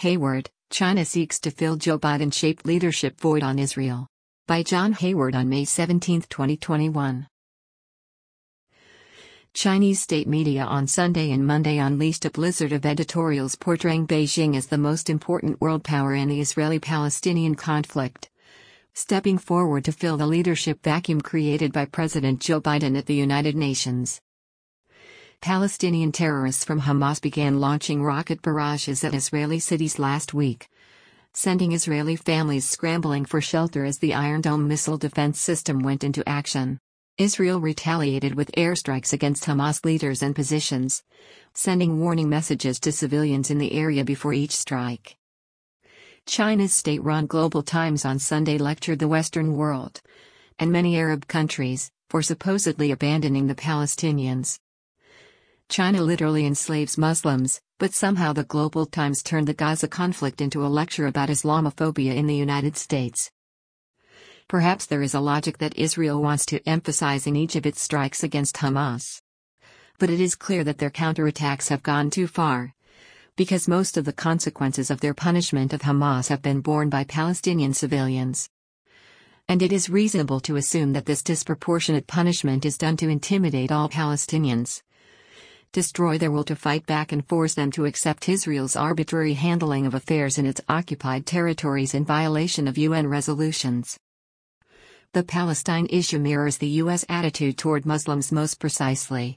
Hayward, China seeks to fill Joe Biden-shaped leadership void on Israel. By John Hayward on May 17, 2021. Chinese state media on Sunday and Monday unleashed a blizzard of editorials portraying Beijing as the most important world power in the Israeli-Palestinian conflict, stepping forward to fill the leadership vacuum created by President Joe Biden at the United Nations. Palestinian terrorists from Hamas began launching rocket barrages at Israeli cities last week, sending Israeli families scrambling for shelter as the Iron Dome missile defense system went into action. Israel retaliated with airstrikes against Hamas leaders and positions, sending warning messages to civilians in the area before each strike. China's state-run Global Times on Sunday lectured the Western world, and many Arab countries, for supposedly abandoning the Palestinians. China literally enslaves Muslims, but somehow the Global Times turned the Gaza conflict into a lecture about Islamophobia in the United States. Perhaps there is a logic that Israel wants to emphasize in each of its strikes against Hamas. But it is clear that their counterattacks have gone too far, because most of the consequences of their punishment of Hamas have been borne by Palestinian civilians. And it is reasonable to assume that this disproportionate punishment is done to intimidate all Palestinians, destroy their will to fight back and force them to accept Israel's arbitrary handling of affairs in its occupied territories in violation of UN resolutions. The Palestine issue mirrors the U.S. attitude toward Muslims most precisely.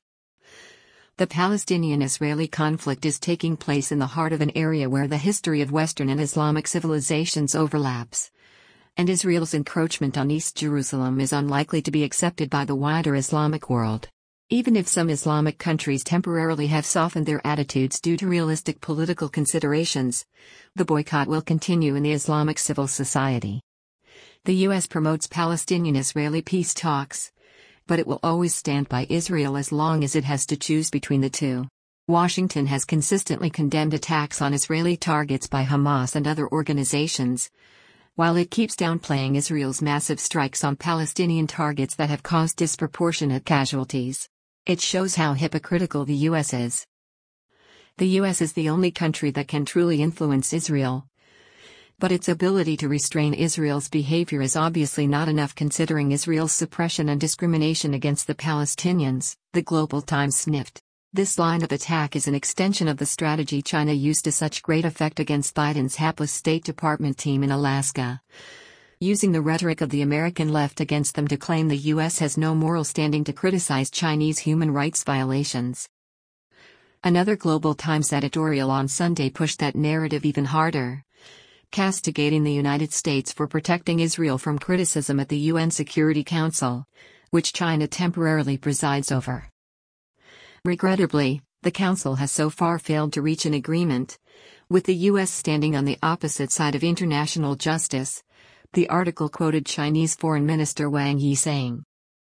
The Palestinian-Israeli conflict is taking place in the heart of an area where the history of Western and Islamic civilizations overlaps, and Israel's encroachment on East Jerusalem is unlikely to be accepted by the wider Islamic world. Even if some Islamic countries temporarily have softened their attitudes due to realistic political considerations, the boycott will continue in the Islamic civil society. The U.S. promotes Palestinian-Israeli peace talks, but it will always stand by Israel as long as it has to choose between the two. Washington has consistently condemned attacks on Israeli targets by Hamas and other organizations, while it keeps downplaying Israel's massive strikes on Palestinian targets that have caused disproportionate casualties. It shows how hypocritical the U.S. is. The U.S. is the only country that can truly influence Israel, but its ability to restrain Israel's behavior is obviously not enough considering Israel's suppression and discrimination against the Palestinians, the Global Times sniffed. This line of attack is an extension of the strategy China used to such great effect against Biden's hapless State Department team in Alaska, using the rhetoric of the American left against them to claim the U.S. has no moral standing to criticize Chinese human rights violations. Another Global Times editorial on Sunday pushed that narrative even harder, castigating the United States for protecting Israel from criticism at the UN Security Council, which China temporarily presides over. Regrettably, the Council has so far failed to reach an agreement, with the U.S. standing on the opposite side of international justice, the article quoted Chinese Foreign Minister Wang Yi saying.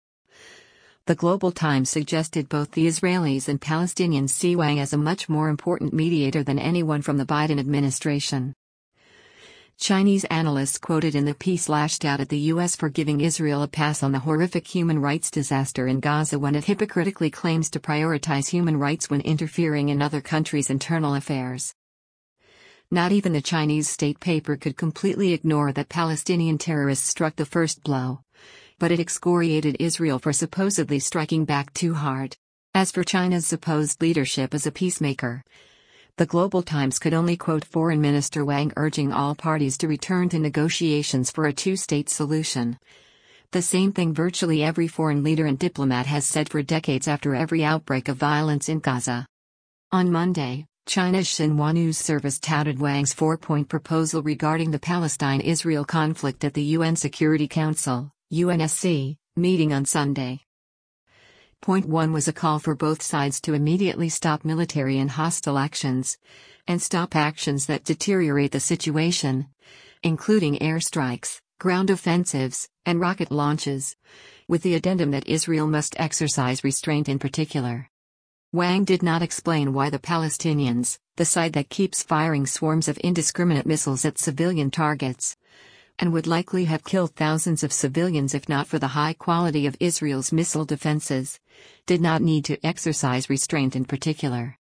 The Global Times suggested both the Israelis and Palestinians see Wang as a much more important mediator than anyone from the Biden administration. Chinese analysts quoted in the piece lashed out at the U.S. for giving Israel a pass on the horrific human rights disaster in Gaza when it hypocritically claims to prioritize human rights when interfering in other countries' internal affairs. Not even the Chinese state paper could completely ignore that Palestinian terrorists struck the first blow, but it excoriated Israel for supposedly striking back too hard. As for China's supposed leadership as a peacemaker, the Global Times could only quote Foreign Minister Wang urging all parties to return to negotiations for a two-state solution. The same thing virtually every foreign leader and diplomat has said for decades after every outbreak of violence in Gaza. On Monday, China's Xinhua news service touted Wang's four-point proposal regarding the Palestine-Israel conflict at the UN Security Council, UNSC, meeting on Sunday. Point 1 was a call for both sides to immediately stop military and hostile actions, and stop actions that deteriorate the situation, including airstrikes, ground offensives, and rocket launches, with the addendum that Israel must exercise restraint in particular. Wang did not explain why the Palestinians, the side that keeps firing swarms of indiscriminate missiles at civilian targets, and would likely have killed thousands of civilians if not for the high quality of Israel's missile defenses, did not need to exercise restraint in particular.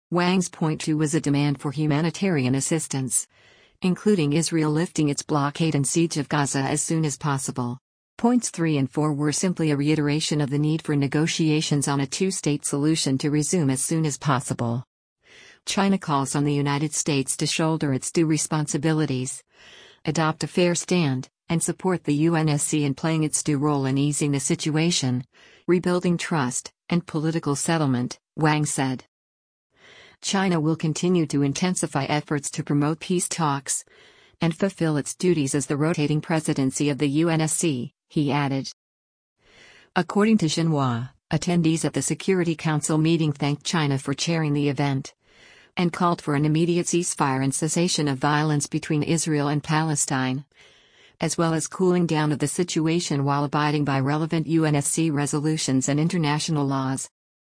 Wang's point 2 was a demand for humanitarian assistance, including Israel lifting its blockade and siege of Gaza as soon as possible. Points 3 and 4 were simply a reiteration of the need for negotiations on a two-state solution to resume as soon as possible. China calls on the United States to shoulder its due responsibilities, adopt a fair stand, and support the UNSC in playing its due role in easing the situation, rebuilding trust, and political settlement, Wang said. China will continue to intensify efforts to promote peace talks and fulfill its duties as the rotating presidency of the UNSC, he added. According to Xinhua, attendees at the Security Council meeting thanked China for chairing the event and called for an immediate ceasefire and cessation of violence between Israel and Palestine, as well as cooling down of the situation while abiding by relevant UNSC resolutions and international laws.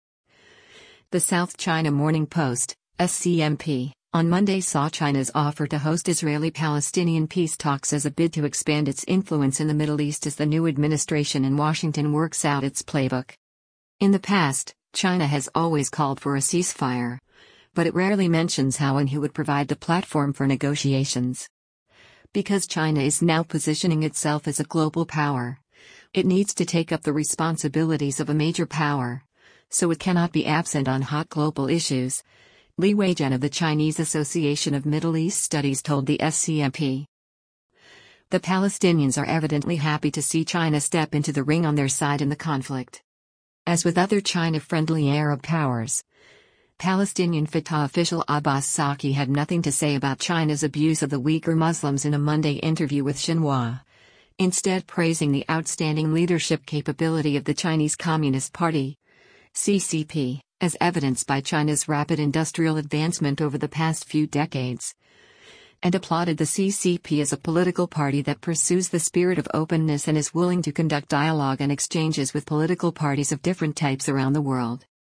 The South China Morning Post, SCMP, on Monday saw China's offer to host Israeli-Palestinian peace talks as a bid to expand its influence in the Middle East as the new administration in Washington works out its playbook. In the past, China has always called for a ceasefire, but it rarely mentions how and who would provide the platform for negotiations. Because China is now positioning itself as a global power, it needs to take up the responsibilities of a major power, so it cannot be absent on hot global issues, Li Weijian of the Chinese Association of Middle East Studies told the SCMP. The Palestinians are evidently happy to see China step into the ring on their side in the conflict. As with other China-friendly Arab powers, Palestinian Fatah official Abbas Saki had nothing to say about China's abuse of the Uyghur Muslims in a Monday interview with Xinhua, instead praising the outstanding leadership capability of the Chinese Communist Party, CCP, as evidenced by China's rapid industrial advancement over the past few decades, and applauded the CCP as a political party that pursues the spirit of openness and is willing to conduct dialogue and exchanges with political parties of different types around the world.